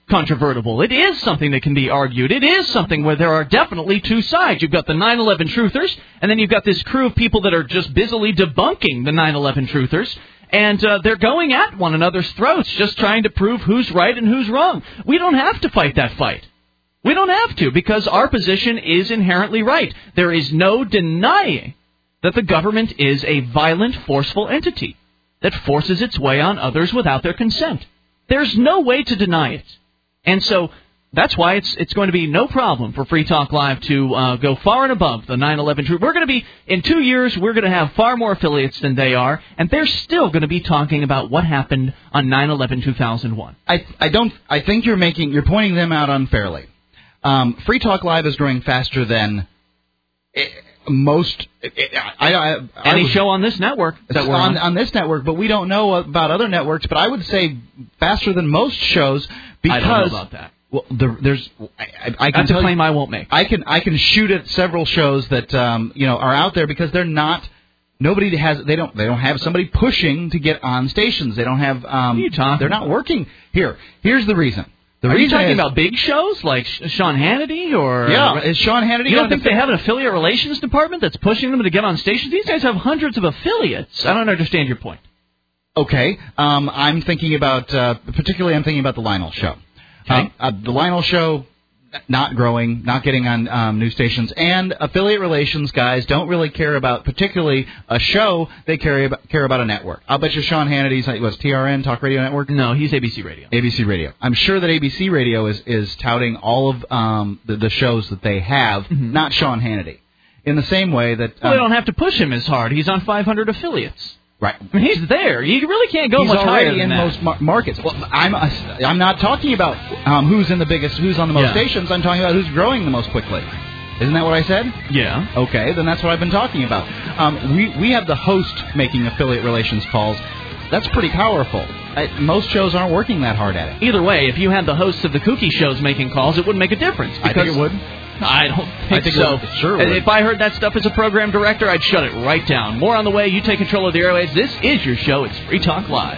controvertible. It is something that can be argued. It is something where there are definitely two sides. You've got the nine eleven truthers, and then you've got this crew of people that are just busily debunking the nine eleven truthers. And uh, they're going at one another's throats, just trying to prove who's right and who's wrong. We don't have to fight that fight. We don't have to, because our position is inherently right. There is no denying that the government is a violent, forceful entity that forces its way on others without their consent. There's no way to deny it. And so that's why it's it's going to be no problem for Free Talk Live to uh, go far and above the nine eleven truth. We're going to be, in two years, we're going to have far more affiliates than they are, and they're still going to be talking about what happened on nine eleven two thousand one. I I don't I think you're making you're pointing them out unfairly. Um, Free Talk Live is growing faster than it, most. It, I, I, I Any was, show on this network that we're on, on. on this network, but we don't know about other networks. But I would say faster than most shows because. I don't know about that. Well, there, there's. I, I can That's a claim you, I won't make. I can I can shoot at several shows that um, you know are out there because they're not. Nobody has. They don't. They don't have somebody pushing to get on stations. They don't have. Um, you talking they're not working here. Here's the reason. The Are reason you talking is, about big shows like Sean Hannity or? Yeah, is Sean Hannity? You don't think they have an affiliate relations department that's pushing them to get on stations? These guys have hundreds of affiliates. I don't understand your point. Okay, um, I'm thinking about uh, particularly. I'm thinking about the Lionel Show. Okay. Uh, uh, the Lionel Show, not growing, not getting on um, new stations, and affiliate relations guys don't really care about particularly a show. They care about, care about a network. I'll bet you Sean Hannity's like, was T R N, Talk Radio Network? No, he's A B C Radio. A B C Radio. I'm sure that A B C Radio is is touting all of um, the, the shows that they have, mm-hmm. not Sean Hannity. In the same way that um, well, they don't have to push him as hard. He's on five hundred affiliates. Right. I mean, he's there. You really can't go he's much higher already than in that. most mar- markets. Well, I'm I'm not talking about um, who's in the biggest, who's on the most yeah. stations. I'm talking about who's growing the most quickly. Isn't that what I said? Yeah. Okay, then that's what I've been talking about. Um, we we have the host making affiliate relations calls. That's pretty powerful. I, most shows aren't working that hard at it. Either way, if you had the hosts of the kooky shows making calls, it wouldn't make a difference. I think it would. I don't think, I think so. It would, sure would. If I heard that stuff as a program director, I'd shut it right down. More on the way. You take control of the airwaves. This is your show. It's Free Talk Live.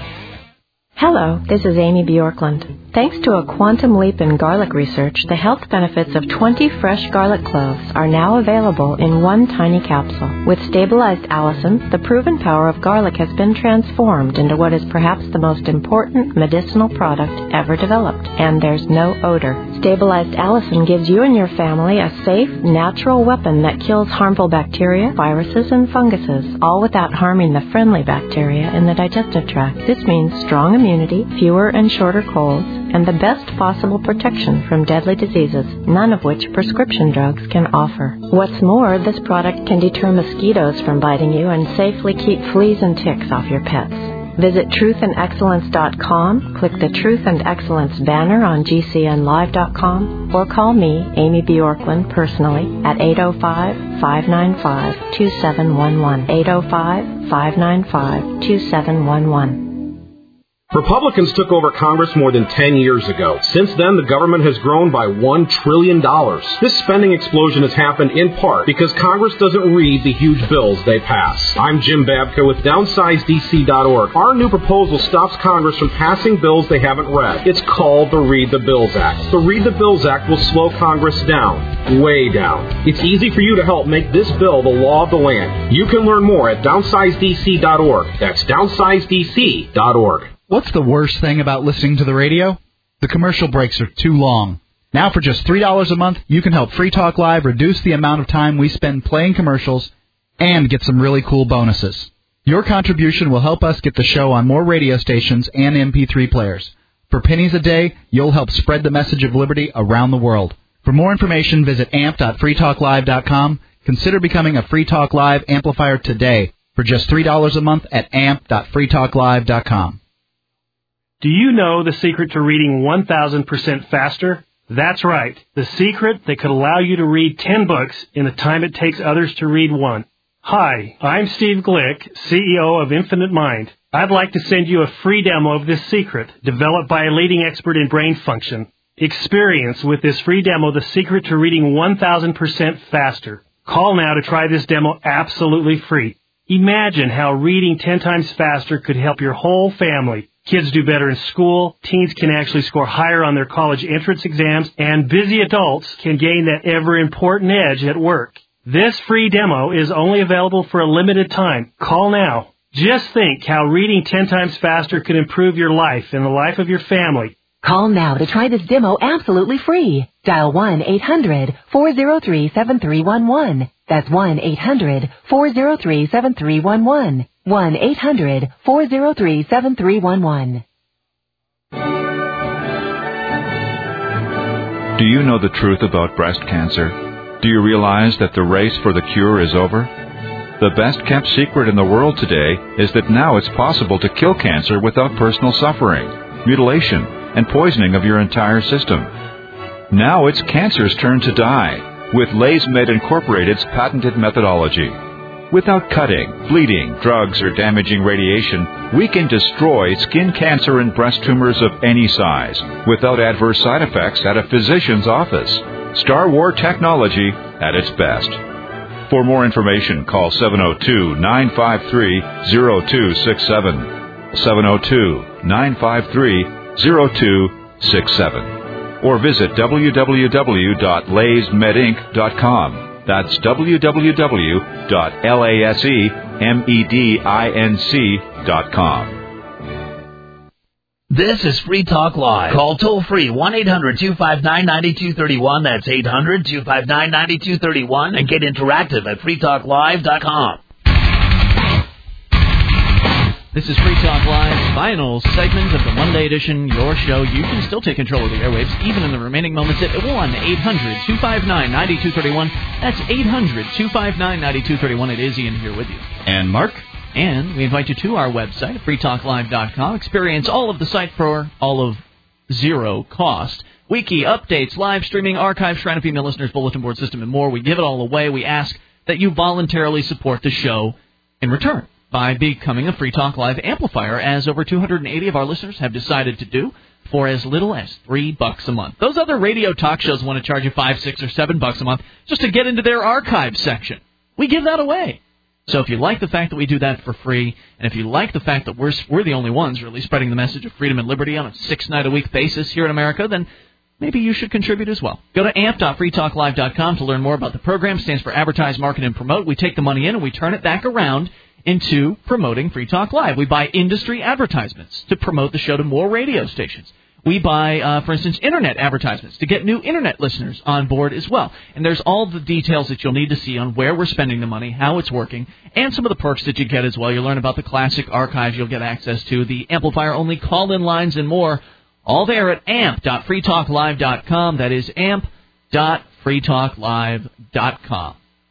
Hello, this is Amy Bjorklund. Thanks to a quantum leap in garlic research, the health benefits of twenty fresh garlic cloves are now available in one tiny capsule. With stabilized allicin, the proven power of garlic has been transformed into what is perhaps the most important medicinal product ever developed, and there's no odor. Stabilized allicin gives you and your family a safe, natural weapon that kills harmful bacteria, viruses, and funguses, all without harming the friendly bacteria in the digestive tract. This means strong immunity, fewer and shorter colds, and the best possible protection from deadly diseases, none of which prescription drugs can offer. What's more, this product can deter mosquitoes from biting you and safely keep fleas and ticks off your pets. Visit truth and excellence dot com, click the Truth and Excellence banner on G C N live dot com, or call me, Amy Bjorklund, personally at eight oh five, five nine five, two seven one one, eight oh five, five nine five, two seven one one. Republicans took over Congress more than ten years ago. Since then, the government has grown by one trillion dollars. This spending explosion has happened in part because Congress doesn't read the huge bills they pass. I'm Jim Babka with downsize D C dot org. Our new proposal stops Congress from passing bills they haven't read. It's called the Read the Bills Act. The Read the Bills Act will slow Congress down, way down. It's easy for you to help make this bill the law of the land. You can learn more at downsize D C dot org. That's downsize D C dot org. What's the worst thing about listening to the radio? The commercial breaks are too long. Now for just three dollars a month, you can help Free Talk Live reduce the amount of time we spend playing commercials and get some really cool bonuses. Your contribution will help us get the show on more radio stations and M P three players. For pennies a day, you'll help spread the message of liberty around the world. For more information, visit amp dot free talk live dot com. Consider becoming a Free Talk Live amplifier today for just three dollars a month at amp dot free talk live dot com. Do you know the secret to reading one thousand percent faster? That's right, the secret that could allow you to read ten books in the time it takes others to read one. Hi, I'm Steve Glick, C E O of Infinite Mind. I'd like to send you a free demo of this secret, developed by a leading expert in brain function. Experience with this free demo the secret to reading one thousand percent faster. Call now to try this demo absolutely free. Imagine how reading ten times faster could help your whole family. Kids do better in school, teens can actually score higher on their college entrance exams, and busy adults can gain that ever-important edge at work. This free demo is only available for a limited time. Call now. Just think how reading ten times faster could improve your life and the life of your family. Call now to try this demo absolutely free. Dial one eight hundred four oh three seven three one one. That's one eight hundred four oh three seven three one one. one eight hundred four oh three seven three one one. Do you know the truth about breast cancer? Do you realize that the race for the cure is over? The best-kept secret in the world today is that now it's possible to kill cancer without personal suffering, mutilation, and poisoning of your entire system. Now it's cancer's turn to die with LaysMed Incorporated's patented methodology. Without cutting, bleeding, drugs, or damaging radiation, we can destroy skin cancer and breast tumors of any size without adverse side effects at a physician's office. Star War technology at its best. For more information, call seven oh two, nine five three, oh two six seven, seven oh two, nine five three, oh two six seven, or visit w w w dot lays med inc dot com. That's w w w dot lasemedinc dot com. This is Free Talk Live. Call toll-free one eight hundred two five nine nine two three one. That's eight hundred two five nine nine two three one. And get interactive at free talk live dot com. This is Free Talk Live's final segment of the Monday edition, your show. You can still take control of the airwaves, even in the remaining moments, at one eight hundred two five nine nine two three one. That's eight hundred two five nine nine two three one. It is Ian here with you. And Mark. And we invite you to our website, free talk live dot com. Experience all of the site for all of zero cost. Wiki, updates, live streaming, archives, Shrine of Female Listeners, bulletin board system, and more. We give it all away. We ask that you voluntarily support the show in return by becoming a Free Talk Live amplifier, as over two hundred eighty of our listeners have decided to do for as little as three bucks a month. Those other radio talk shows want to charge you five, six, or seven bucks a month just to get into their archive section. We give that away. So if you like the fact that we do that for free, and if you like the fact that we're we're the only ones really spreading the message of freedom and liberty on a six-night-a-week basis here in America, then maybe you should contribute as well. Go to amp dot free talk live dot com to learn more about the program. It stands for Advertise, Market, and Promote. We take the money in and we turn it back around into promoting Free Talk Live. We buy industry advertisements to promote the show to more radio stations. We buy, uh, for instance, Internet advertisements to get new Internet listeners on board as well. And there's all the details that you'll need to see on where we're spending the money, how it's working, and some of the perks that you get as well. You'll learn about the classic archives you'll get access to, the amplifier-only call-in lines, and more. All there at amp dot free talk live dot com. That is amp dot free talk live dot com.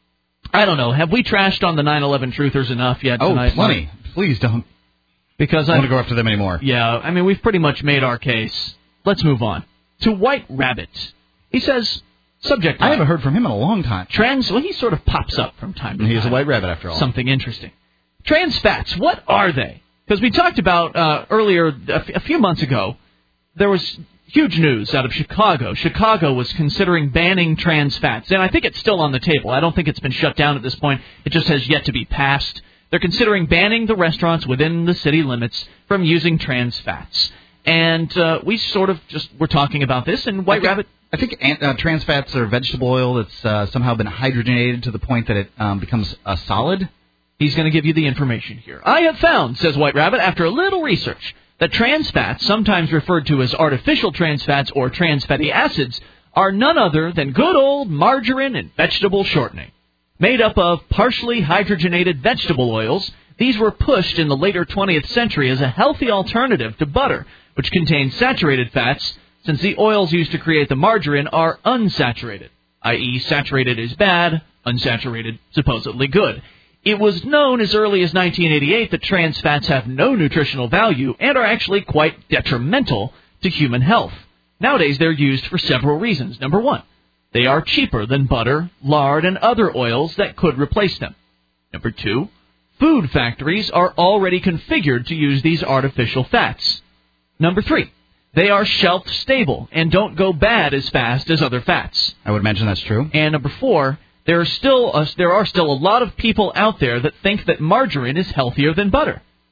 I don't know. Have we trashed on the nine eleven truthers enough yet tonight? Oh, plenty. Please don't. Because I don't want to go after them anymore. Yeah, I mean, we've pretty much made our case. Let's move on. To White Rabbit. He says, subject line. I haven't heard from him in a long time. Trans, well, he sort of pops up from time to time. He's a White Rabbit, after all. Something interesting. Trans fats, what are they? Because we talked about uh, earlier, a, f- a few months ago, there was huge news out of Chicago. Chicago was considering banning trans fats, and I think it's still on the table. I don't think it's been shut down at this point. It just has yet to be passed. They're considering banning the restaurants within the city limits from using trans fats. And uh, we sort of just were talking about this, and White I think, Rabbit... I think uh, trans fats are vegetable oil that's uh, somehow been hydrogenated to the point that it um, becomes a solid. He's going to give you the information here. I have found, says White Rabbit, after a little research, that trans fats, sometimes referred to as artificial trans fats or trans fatty acids, are none other than good old margarine and vegetable shortening. Made up of partially hydrogenated vegetable oils, these were pushed in the later twentieth century as a healthy alternative to butter, which contains saturated fats, since the oils used to create the margarine are unsaturated, that is saturated is bad, unsaturated supposedly good. It was known as early as nineteen eighty-eight that trans fats have no nutritional value and are actually quite detrimental to human health. Nowadays, they're used for several reasons. Number one, they are cheaper than butter, lard, and other oils that could replace them. Number two, food factories are already configured to use these artificial fats. Number three, they are shelf-stable and don't go bad as fast as other fats. I would imagine that's true. And number four, there are still a, there are still a lot of people out there that think that margarine is healthier than butter.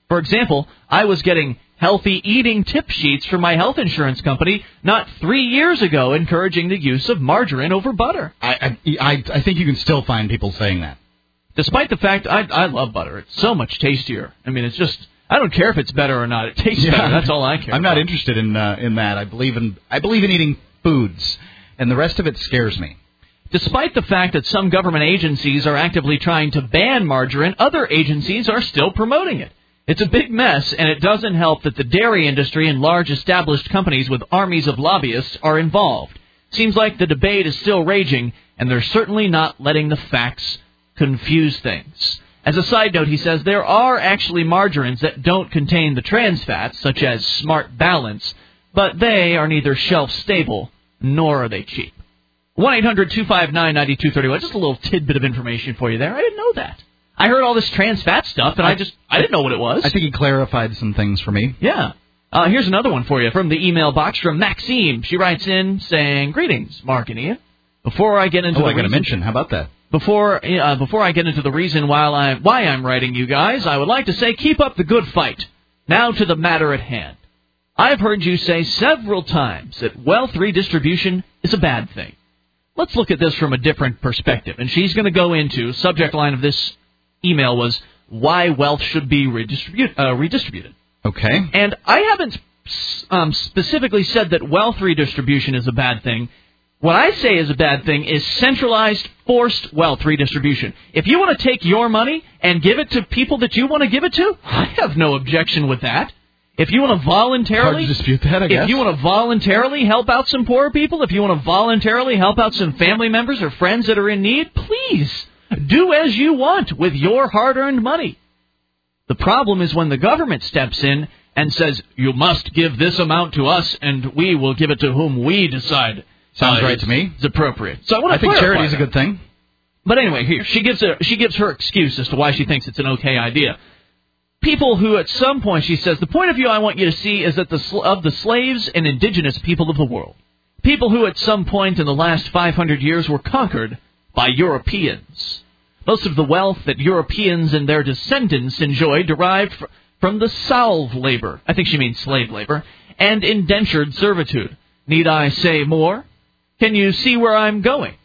For example, I was getting healthy eating tip sheets from my health insurance company not three years ago encouraging the use of margarine over butter. I I, I think you can still find people saying that. Despite the fact I I love butter. It's so much tastier. I mean, it's just, I don't care if it's better or not. It tastes Yeah. better. That's all I care I'm about. not interested in uh, in that. I believe in I believe in eating foods, and the rest of it scares me. Despite the fact that some government agencies are actively trying to ban margarine, other agencies are still promoting it. It's a big mess, and it doesn't help that the dairy industry and large established companies with armies of lobbyists are involved. Seems like the debate is still raging, and they're certainly not letting the facts confuse things. As a side note, he says there are actually margarines that don't contain the trans fats, such as Smart Balance, but they are neither shelf-stable nor are they cheap. one eight hundred two five nine nine two three one. Just a little tidbit of information for you there. I didn't know that. I heard all this trans fat stuff, and I, I just, I didn't know what it was. I think he clarified some things for me. Yeah. Uh, here's another one for you from the email box from Maxime. She writes in saying, "Greetings, Mark and Ian. Before I get into oh, the I got to reason- mention. How about that? Before uh, before I get into the reason why, I, why I'm writing you guys, I would like to say keep up the good fight. Now to the matter at hand. I've heard you say several times that wealth redistribution is a bad thing. Let's look at this from a different perspective." And she's going to go into, subject line of this email was, why wealth should be redistribu- uh, redistributed. Okay. And I haven't um, specifically said that wealth redistribution is a bad thing. What I say is a bad thing is centralized, forced wealth redistribution. If you want to take your money and give it to people that you want to give it to, I have no objection with that. If you want to voluntarily, Hard to dispute that, I guess. if you want to voluntarily help out some poor people, if you want to voluntarily help out some family members or friends that are in need, please do as you want with your hard-earned money. The problem is when the government steps in and says, you must give this amount to us and we will give it to whom we decide. Sounds uh, right to me. It's appropriate. So I want to I think clarify charity is a that. good thing. But anyway, here, she gives, a, she gives her excuse as to why she thinks it's an okay idea. People who at some point, she says, the point of view I want you to see is that the sl- of the slaves and indigenous people of the world. People who at some point in the last five hundred years were conquered by Europeans. Most of the wealth that Europeans and their descendants enjoyed derived fr- from the salve labor, I think she means slave labor, and indentured servitude. Need I say more? Can you see where I'm going?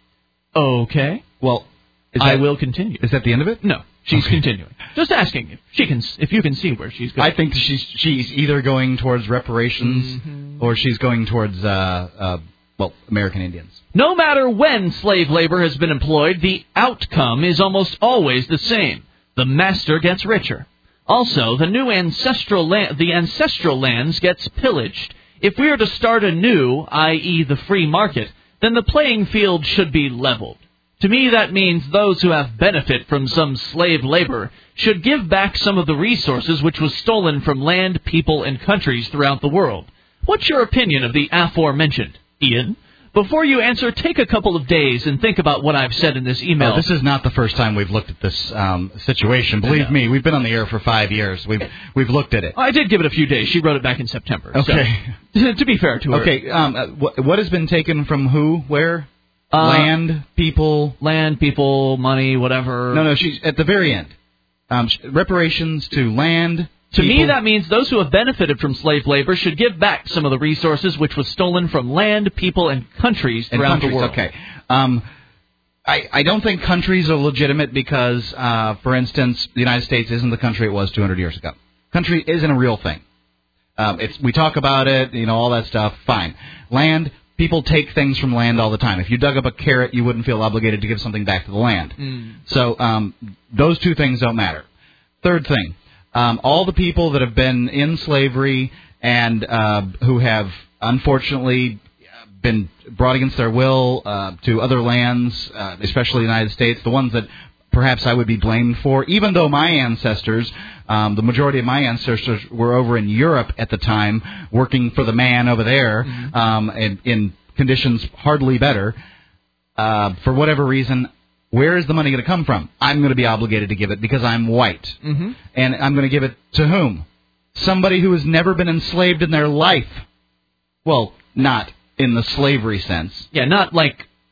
Okay. Well, is I that- will continue. Is that the end of it? No, she's Okay. continuing. Just asking if she can, if you can see where she's going. I think she's she's either going towards reparations Mm-hmm. or she's going towards uh, uh, well, American Indians. No matter when slave labor has been employed, the outcome is almost always the same. The master gets richer. Also, the new ancestral land, the ancestral lands gets pillaged. If we are to start anew, that is the free market, then the playing field should be leveled. To me, that means those who have benefit from some slave labor should give back some of the resources which was stolen from land, people, and countries throughout the world. What's your opinion of the aforementioned, Ian? Before you answer, take a couple of days and think about what I've said in this email. Oh, this is not the first time we've looked at this um, situation. Believe No. me, we've been on the air for five years. We've we've looked at it. I did give it a few days. She wrote it back in September. Okay. So, to be fair to her. Okay. Um, uh, wh- what has been taken from who? Where? Uh, Land, people. Land, people, money, whatever. No, no. She's at the very end. Um, sh- reparations to land. To people. me, that means those who have benefited from slave labor should give back some of the resources which was stolen from land, people, and countries And throughout countries, the world. Okay. Um, I, I don't think countries are legitimate because, uh, for instance, the United States isn't the country it was two hundred years ago. Country isn't a real thing. Um, it's we talk about it, you know, all that stuff. Fine. Land, people take things from land all the time. If you dug up a carrot, you wouldn't feel obligated to give something back to the land. Mm. So um, those two things don't matter. Third thing, um, all the people that have been in slavery and uh, who have unfortunately been brought against their will uh, to other lands, uh, especially the United States, the ones that perhaps I would be blamed for, even though my ancestors, um, the majority of my ancestors were over in Europe at the time, working for the man over there, Mm-hmm. um, in, in conditions hardly better. Uh, for whatever reason, where is the money going to come from? I'm going to be obligated to give it because I'm white. Mm-hmm. And I'm going to give it to whom? Somebody who has never been enslaved in their life. Well, not in the slavery sense. Yeah, not like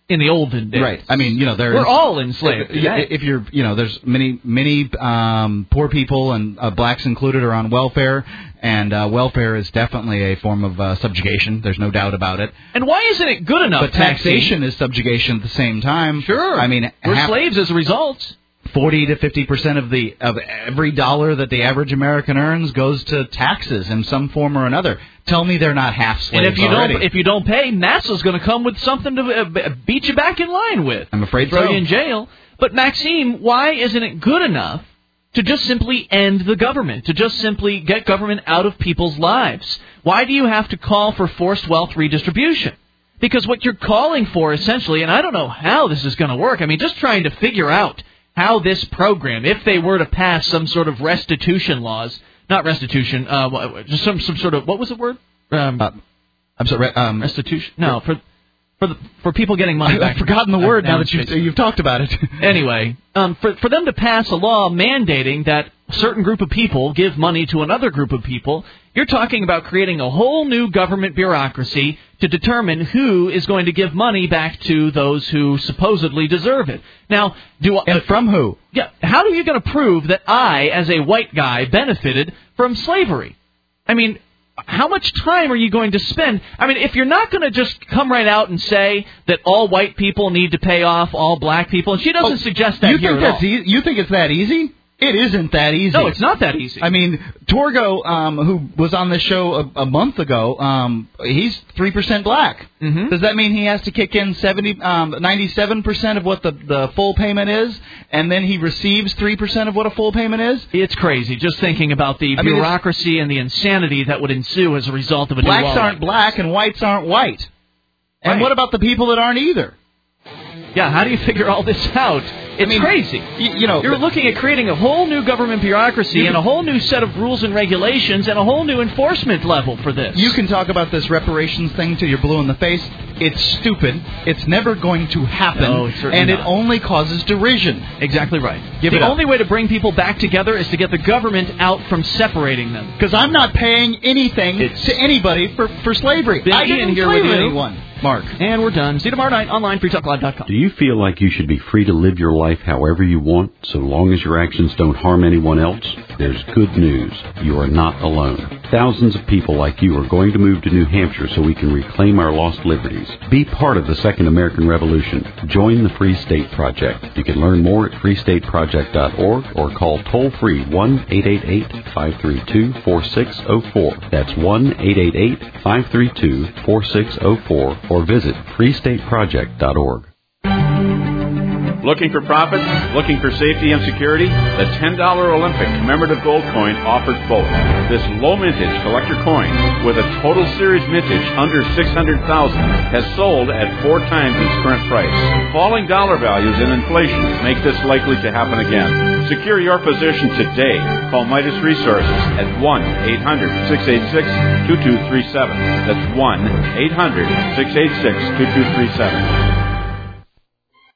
in the olden days. Right. I mean, you know, there we're is, all enslaved. If, if you're, you know, there's many, many um, poor people and uh, blacks included are on welfare, and uh, welfare is definitely a form of uh, subjugation. There's no doubt about it. And why isn't it good enough? But taxation is subjugation at the same time. Sure. I mean, we're half, slaves as a result. Forty to fifty percent of the of every dollar that the average American earns goes to taxes in some form or another. Tell me they're not half slaves And if you already. don't, if you don't pay, NASA's going to come with something to uh, beat you back in line with. I'm afraid Throw so. you in jail. But Maxime, why isn't it good enough to just simply end the government, to just simply get government out of people's lives? Why do you have to call for forced wealth redistribution? Because what you're calling for, essentially, and I don't know how this is going to work. I mean, just trying to figure out how this program, if they were to pass some sort of restitution laws, not restitution, uh, just some some sort of, what was the word? Um, uh, I'm sorry, um, restitution. No, for for the, for people getting money back. I've forgotten the word now that you've you've talked about it. Anyway, um, for for them to pass a law mandating that a certain group of people give money to another group of people, you're talking about creating a whole new government bureaucracy to determine who is going to give money back to those who supposedly deserve it. Now, do and from who? Yeah, how are you going to prove that I, as a white guy, benefited from slavery? I mean, how much time are you going to spend? I mean, if you're not going to just come right out and say that all white people need to pay off all black people, and she doesn't oh, suggest that you here think at that's all. E- you think it's that easy? It isn't that easy. No, it's not that easy. I mean, Torgo, um, who was on this show a, a month ago, um, he's three percent black. Mm-hmm. Does that mean he has to kick in seventy, um, ninety-seven percent of what the, the full payment is, and then he receives three percent of what a full payment is? It's crazy, just thinking about the I mean, bureaucracy and the insanity that would ensue as a result of a blacks new law. aren't black and whites aren't white. And Right. what about the people that aren't either? Yeah, how do you figure all this out? It's I mean, crazy. You, you know, You're looking at creating a whole new government bureaucracy and a whole new set of rules and regulations and a whole new enforcement level for this. You can talk about this reparations thing till you're blue in the face. It's stupid. It's never going to happen. No, it's certainly and not. it only causes derision. Exactly right. Give the it up. only way to bring people back together is to get the government out from separating them. Because I'm not paying anything It's to anybody for, for slavery. Been I Ian didn't here slave with you. anyone. Mark. And we're done. See you tomorrow night online, free talk live dot com. Do you feel like you should be free to live your life however you want, so long as your actions don't harm anyone else? There's good news. You are not alone. Thousands of people like you are going to move to New Hampshire so we can reclaim our lost liberties. Be part of the Second American Revolution. Join the Free State Project. You can learn more at free state project dot org or call toll-free one eight eight eight, five three two, four six zero four. That's one eight eight eight, five three two, four six zero four or visit free state project dot org. Looking for profit? Looking for safety and security? The ten dollar Olympic commemorative gold coin offers both. This low mintage collector coin with a total series mintage under six hundred thousand dollars has sold at four times its current price. Falling dollar values and inflation make this likely to happen again. Secure your position today. Call Midas Resources at one eight hundred, six eight six, two two three seven. That's one eight hundred, six eight six, two two three seven.